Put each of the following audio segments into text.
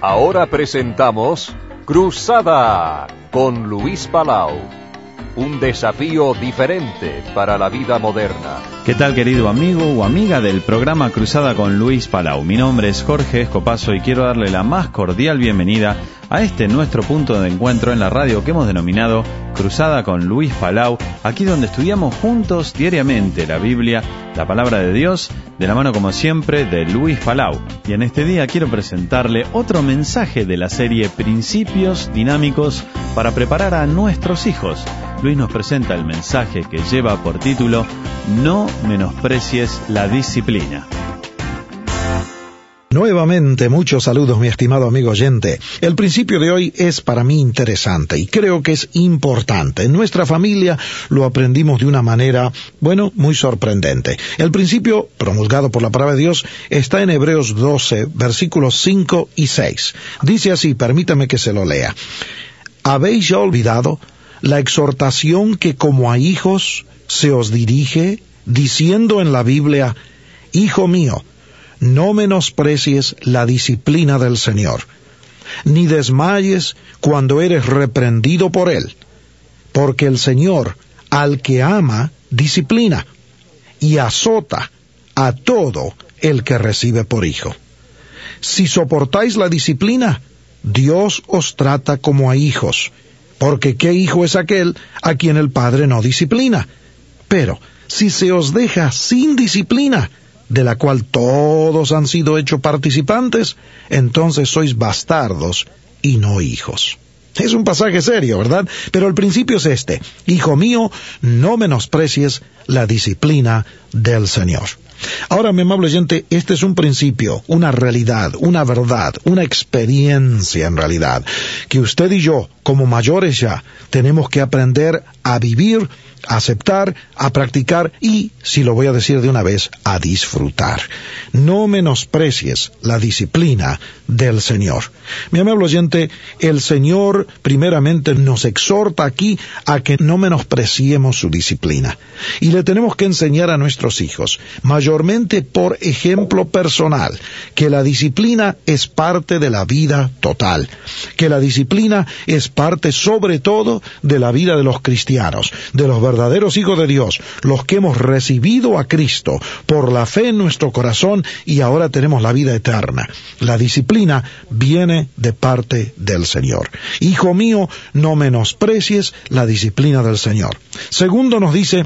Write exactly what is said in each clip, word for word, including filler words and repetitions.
Ahora presentamos Cruzada con Luis Palau. Un desafío diferente para la vida moderna. ¿Qué tal, querido amigo o amiga del programa Cruzada con Luis Palau? Mi nombre es Jorge Escopazo y quiero darle la más cordial bienvenida a este nuestro punto de encuentro en la radio que hemos denominado Cruzada con Luis Palau, aquí donde estudiamos juntos diariamente la Biblia, la palabra de Dios, de la mano como siempre de Luis Palau. Y en este día quiero presentarle otro mensaje de la serie Principios Dinámicos para preparar a nuestros hijos. Luis nos presenta el mensaje que lleva por título No menosprecies la disciplina. Nuevamente, muchos saludos, mi estimado amigo oyente. El principio de hoy es para mí interesante y creo que es importante. En nuestra familia lo aprendimos de una manera, bueno, muy sorprendente. El principio, promulgado por la palabra de Dios, está en Hebreos doce, versículos cinco y seis. Dice así, permítame que se lo lea. ¿Habéis ya olvidado la exhortación que como a hijos se os dirige, diciendo en la Biblia, Hijo mío, no menosprecies la disciplina del Señor, ni desmayes cuando eres reprendido por Él, porque el Señor, al que ama, disciplina, y azota a todo el que recibe por hijo. Si soportáis la disciplina, Dios os trata como a hijos, porque ¿qué hijo es aquel a quien el Padre no disciplina? Pero si se os deja sin disciplina, de la cual todos han sido hechos participantes, entonces sois bastardos y no hijos. Es un pasaje serio, ¿verdad? Pero el principio es este. Hijo mío, no menosprecies la disciplina del Señor. Ahora, mi amable oyente, este es un principio, una realidad, una verdad, una experiencia en realidad, que usted y yo, como mayores ya, tenemos que aprender a vivir, a aceptar, a practicar y, si lo voy a decir de una vez, a disfrutar. No menosprecies la disciplina del Señor. Mi amable oyente, el Señor primeramente nos exhorta aquí a que no menospreciemos su disciplina. Y le tenemos que enseñar a nuestros hijos, mayormente por ejemplo personal, que la disciplina es parte de la vida total, que la disciplina es parte sobre todo de la vida de los cristianos, de los verdaderos hijos de Dios, los que hemos recibido a Cristo por la fe en nuestro corazón y ahora tenemos la vida eterna. La disciplina viene de parte del Señor. Hijo mío, no menosprecies la disciplina del Señor. Segundo nos dice,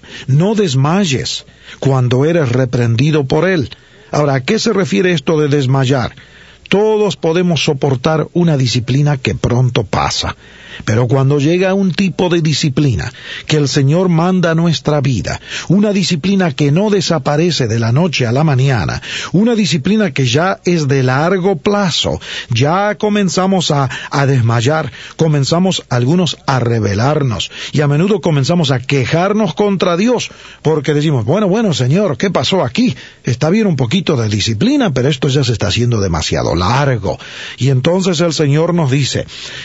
no desmayes cuando eres reprendido por Él. Ahora, ¿a qué se refiere esto de desmayar? Todos podemos soportar una disciplina que pronto pasa, pero cuando llega un tipo de disciplina que el Señor manda a nuestra vida, una disciplina que no desaparece de la noche a la mañana, una disciplina que ya es de largo plazo, ya comenzamos a, a desmayar, comenzamos algunos a rebelarnos y a menudo comenzamos a quejarnos contra Dios, porque decimos, bueno, bueno, Señor, ¿qué pasó aquí? Está bien un poquito de disciplina, pero esto ya se está haciendo demasiado largo. Y entonces el Señor nos dice,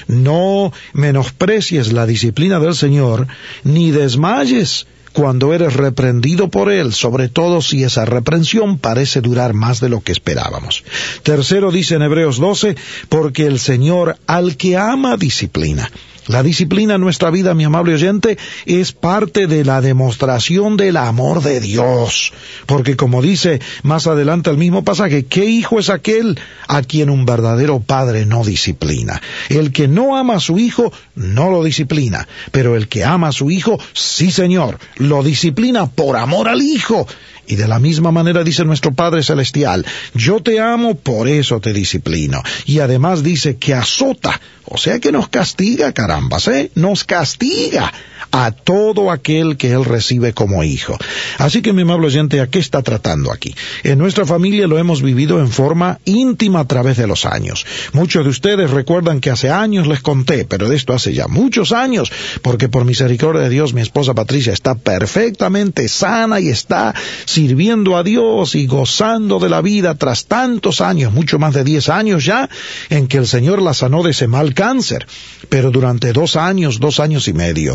no menosprecies la disciplina del Señor, ni desmayes cuando eres reprendido por Él, sobre todo si esa reprensión parece durar más de lo que esperábamos. Tercero dice en Hebreos doce, porque el Señor al que ama disciplina. La disciplina en nuestra vida, mi amable oyente, es parte de la demostración del amor de Dios. Porque como dice más adelante el mismo pasaje, ¿qué hijo es aquel a quien un verdadero padre no disciplina? El que no ama a su hijo, no lo disciplina. Pero el que ama a su hijo, sí, Señor, lo disciplina por amor al hijo. Y de la misma manera dice nuestro Padre Celestial, yo te amo, por eso te disciplino. Y además dice que azota, o sea que nos castiga, carambas, ¿eh? Nos castiga a todo aquel que Él recibe como hijo. Así que, mi amable oyente, ¿a qué está tratando aquí? En nuestra familia lo hemos vivido en forma íntima a través de los años. Muchos de ustedes recuerdan que hace años les conté, pero de esto hace ya muchos años, porque por misericordia de Dios mi esposa Patricia está perfectamente sana y está sirviendo a Dios y gozando de la vida tras tantos años, mucho más de diez años ya, en que el Señor la sanó de ese mal cáncer. Pero durante dos años, dos años y medio,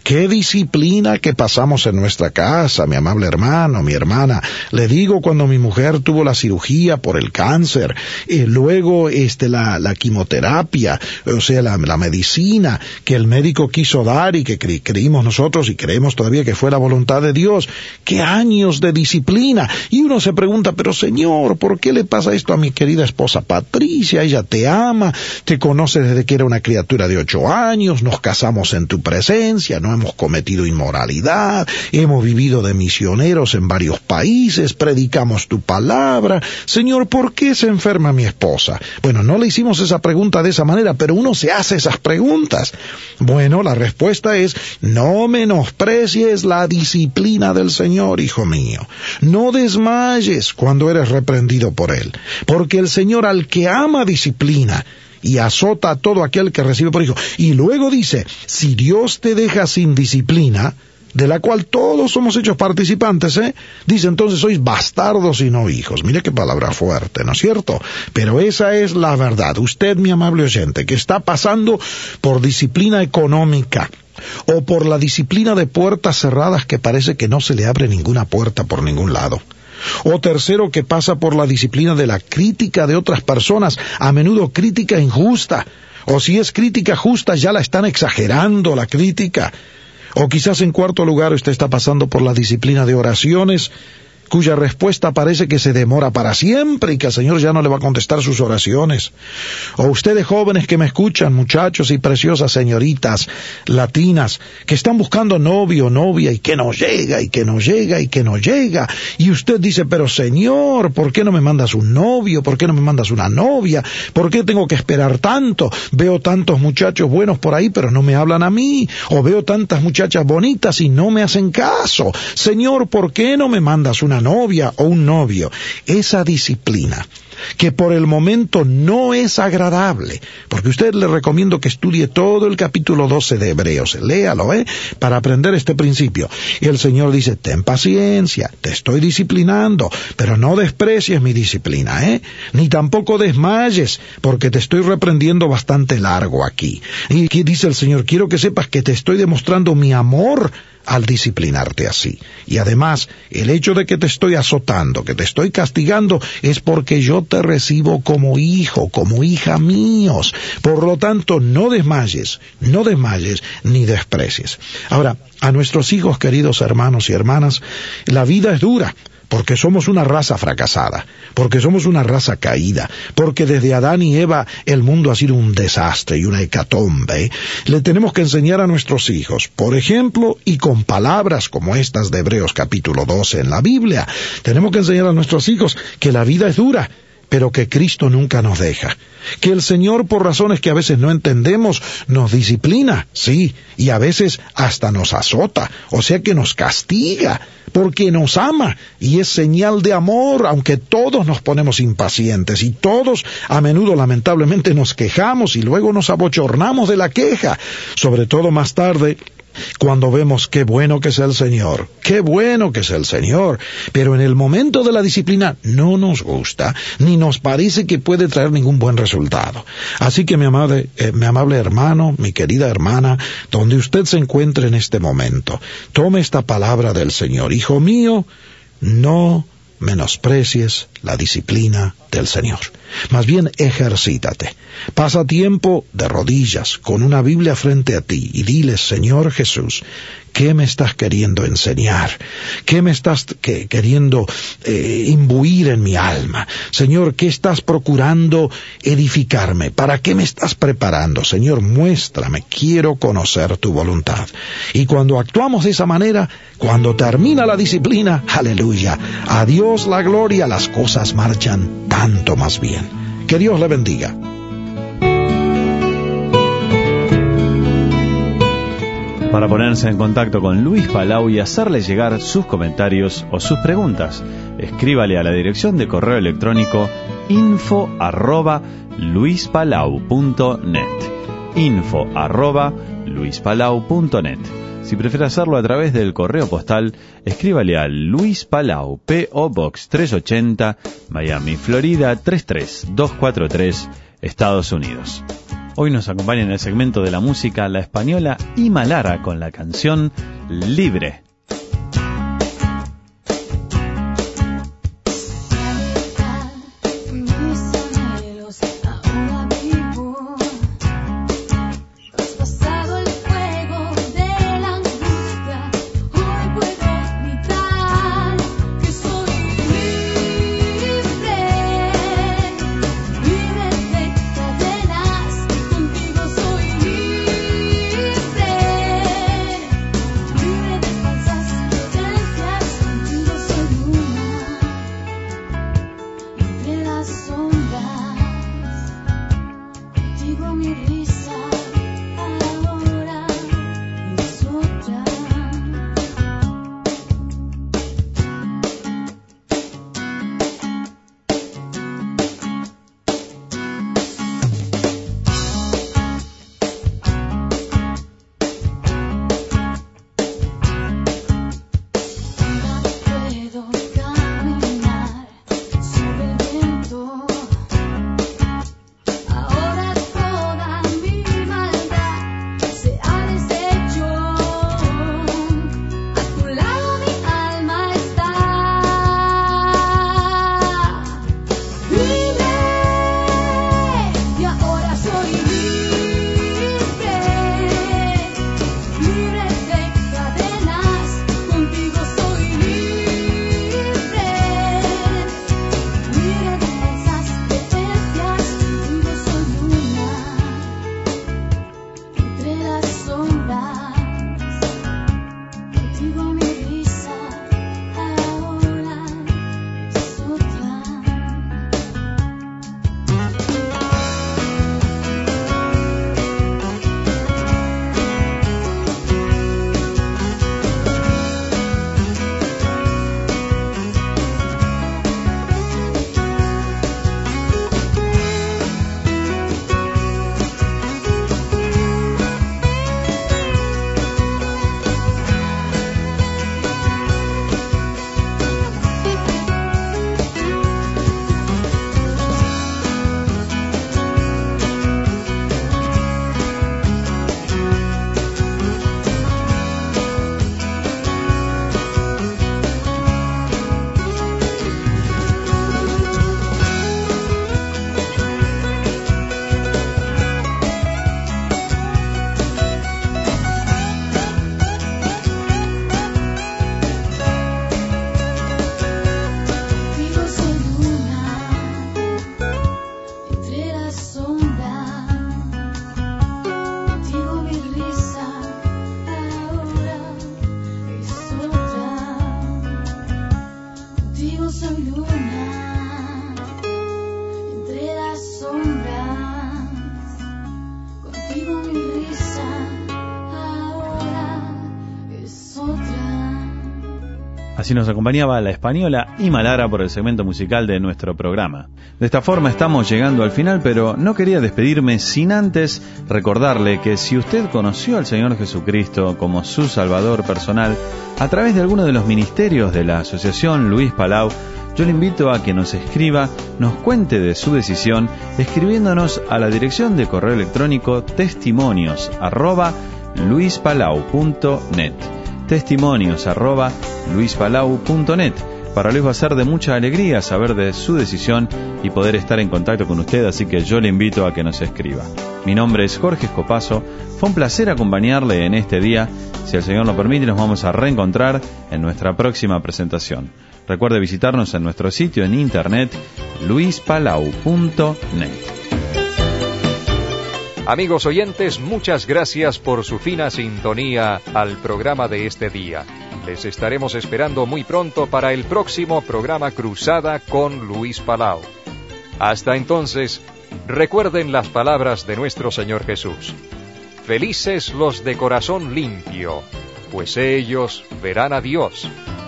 qué disciplina que pasamos en nuestra casa, mi amable hermano, mi hermana. Le digo, cuando mi mujer tuvo la cirugía por el cáncer, y luego este la, la quimioterapia, o sea, la, la medicina que el médico quiso dar y que cre creímos nosotros y creemos todavía que fue la voluntad de Dios, qué años de disciplina. Y uno se pregunta, pero Señor, ¿por qué le pasa esto a mi querida esposa Patricia? Ella te ama, te conoce desde que era una criatura de ocho años, nos casamos en tu presencia, no hemos cometido inmoralidad, hemos vivido de misioneros en varios países, predicamos tu palabra. Señor, ¿por qué se enferma mi esposa? Bueno, no le hicimos esa pregunta de esa manera, pero uno se hace esas preguntas. Bueno, la respuesta es, no menosprecies la disciplina del Señor, hijo mío. No desmayes cuando eres reprendido por Él, porque el Señor al que ama disciplina y azota a todo aquel que recibe por hijo. Y luego dice, si Dios te deja sin disciplina, de la cual todos somos hechos participantes, ¿eh? Dice, entonces sois bastardos y no hijos. Mire qué palabra fuerte, ¿no es cierto? Pero esa es la verdad. Usted, mi amable oyente, que está pasando por disciplina económica, o por la disciplina de puertas cerradas que parece que no se le abre ninguna puerta por ningún lado. O tercero, que pasa por la disciplina de la crítica de otras personas, a menudo crítica injusta. O si es crítica justa, ya la están exagerando la crítica. O quizás en cuarto lugar usted está pasando por la disciplina de oraciones, cuya respuesta parece que se demora para siempre y que el Señor ya no le va a contestar sus oraciones. O ustedes jóvenes que me escuchan, muchachos y preciosas señoritas latinas, que están buscando novio o novia y que no llega, y que no llega, y que no llega. Y usted dice, pero Señor, ¿por qué no me mandas un novio? ¿Por qué no me mandas una novia? ¿Por qué tengo que esperar tanto? Veo tantos muchachos buenos por ahí, pero no me hablan a mí. O veo tantas muchachas bonitas y no me hacen caso. Señor, ¿por qué no me mandas una novia o un novio? Esa disciplina que por el momento no es agradable, porque usted le recomiendo que estudie todo el capítulo doce de Hebreos, léalo, ¿eh? Para aprender este principio. Y el Señor dice, ten paciencia, te estoy disciplinando, pero no desprecies mi disciplina, ¿eh? Ni tampoco desmayes, porque te estoy reprendiendo bastante largo aquí. Y aquí dice el Señor, quiero que sepas que te estoy demostrando mi amor al disciplinarte así. Y además, el hecho de que te estoy azotando, que te estoy castigando, es porque yo te recibo como hijo, como hija míos. Por lo tanto, no desmayes, no desmayes, ni desprecies. Ahora, a nuestros hijos, queridos hermanos y hermanas, la vida es dura, porque somos una raza fracasada, porque somos una raza caída, porque desde Adán y Eva el mundo ha sido un desastre y una hecatombe. Le tenemos que enseñar a nuestros hijos, por ejemplo, y con palabras como estas de Hebreos capítulo doce en la Biblia, tenemos que enseñar a nuestros hijos que la vida es dura, pero que Cristo nunca nos deja. Que el Señor, por razones que a veces no entendemos, nos disciplina, sí, y a veces hasta nos azota, o sea que nos castiga, porque nos ama, y es señal de amor, aunque todos nos ponemos impacientes, y todos a menudo lamentablemente nos quejamos, y luego nos abochornamos de la queja, sobre todo más tarde, cuando vemos qué bueno que es el Señor, qué bueno que es el Señor, pero en el momento de la disciplina no nos gusta, ni nos parece que puede traer ningún buen resultado. Así que mi amable, eh, mi amable hermano, mi querida hermana, donde usted se encuentre en este momento, tome esta palabra del Señor. Hijo mío, no menosprecies la disciplina del Señor. Más bien, ejercítate. Pasa tiempo de rodillas, con una Biblia frente a ti, y diles, Señor Jesús, ¿qué me estás queriendo enseñar? ¿Qué me estás que, queriendo eh, imbuir en mi alma? Señor, ¿qué estás procurando edificarme? ¿Para qué me estás preparando? Señor, muéstrame, quiero conocer tu voluntad. Y cuando actuamos de esa manera, cuando termina la disciplina, aleluya, a Dios la gloria, las cosas marchan tanto más bien. Que Dios le bendiga. Para ponerse en contacto con Luis Palau y hacerle llegar sus comentarios o sus preguntas, escríbale a la dirección de correo electrónico info arroba luispalau punto net, info arroba luispalau punto net. Si prefiere hacerlo a través del correo postal, escríbale a Luis Palau, P O Box trescientos ochenta, Miami, Florida tres tres dos cuatro tres, Estados Unidos. Hoy nos acompaña en el segmento de la música la española Ima Lara con la canción Libre. Así nos acompañaba la española Ima Lara por el segmento musical de nuestro programa. De esta forma estamos llegando al final, pero no quería despedirme sin antes recordarle que si usted conoció al Señor Jesucristo como su Salvador personal a través de alguno de los ministerios de la Asociación Luis Palau, yo le invito a que nos escriba, nos cuente de su decisión, escribiéndonos a la dirección de correo electrónico testimonios arroba luispalau punto net. testimonios arroba luispalau punto net. Para Luis va a ser de mucha alegría saber de su decisión y poder estar en contacto con usted, así que yo le invito a que nos escriba. Mi nombre es Jorge Escopazo, fue un placer acompañarle en este día. Si el Señor lo permite, nos vamos a reencontrar en nuestra próxima presentación. Recuerde visitarnos en nuestro sitio en internet luispalau punto net. Amigos oyentes, muchas gracias por su fina sintonía al programa de este día. Les estaremos esperando muy pronto para el próximo programa Cruzada con Luis Palau. Hasta entonces, recuerden las palabras de nuestro Señor Jesús. Felices los de corazón limpio, pues ellos verán a Dios.